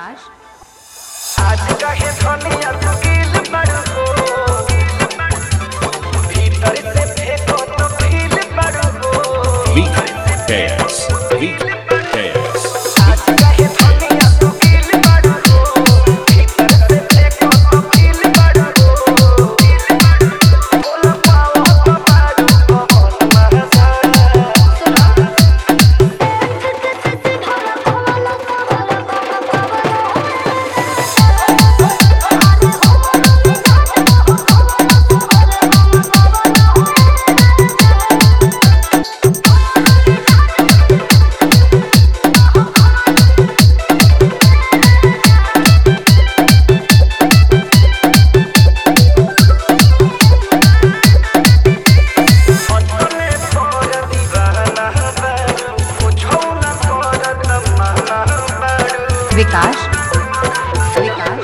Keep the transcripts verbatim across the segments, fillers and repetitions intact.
विकास आज कहे धनिया तू गिल बड़ हो भीतर से फेंको तो गिल बड़ हो Vikas, Vikas, आज कहे धनिया तू गिल बड़ हो भीतर से फेंको तो गिल बड़ हो बोल पाओ तो बारू पवन महसा विकास विकास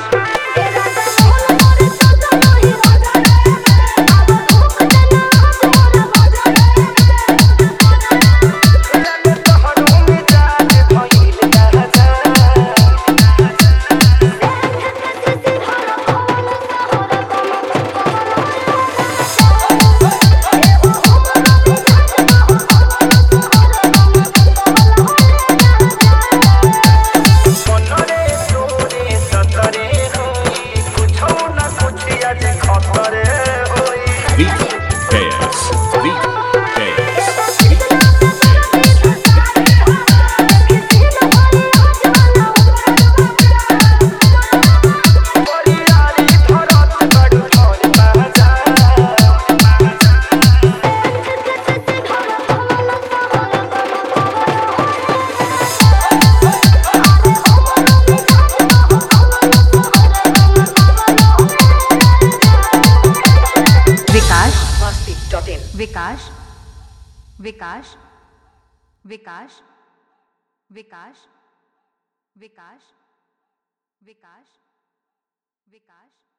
Vikas, Vikas, विकास Masti.in विकास विकास विकास विकास विकास विकास विकास